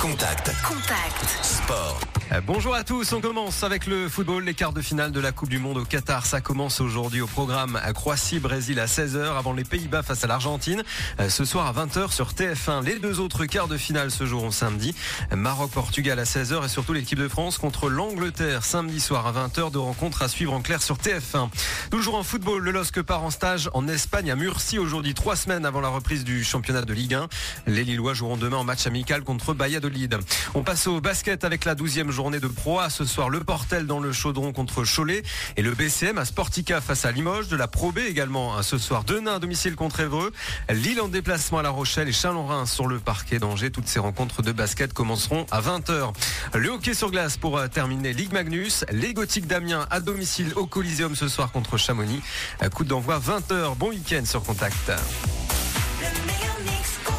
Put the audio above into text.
Contact. Sport. Bonjour à tous, on commence avec le football, les quarts de finale de la Coupe du Monde au Qatar. Ça commence aujourd'hui au programme à Croatie-Brésil à 16h avant les Pays-Bas face à l'Argentine. Ce soir à 20h sur TF1. Les deux autres quarts de finale se joueront samedi. Maroc-Portugal à 16h et surtout l'équipe de France contre l'Angleterre samedi soir à 20h. Deux rencontres à suivre en clair sur TF1. Toujours en football, le LOSC part en stage en Espagne à Murcie aujourd'hui, 3 semaines avant la reprise du championnat de Ligue 1. Les Lillois joueront demain en match amical contre Valladolid. On passe au basket avec la 12e journée de Pro A. Ce soir, le Portel dans le Chaudron contre Cholet et le BCM à Sportica face à Limoges. De la Pro B également ce soir, Denain à domicile contre Évreux, Lille en déplacement à La Rochelle et Chalon-Reims sur le parquet d'Angers. Toutes ces rencontres de basket commenceront à 20h. Le hockey sur glace pour terminer, Ligue Magnus, les Gothiques d'Amiens à domicile au Coliseum ce soir contre Chamonix. Coup d'envoi 20h. Bon week-end sur Contact. Le meilleur mix.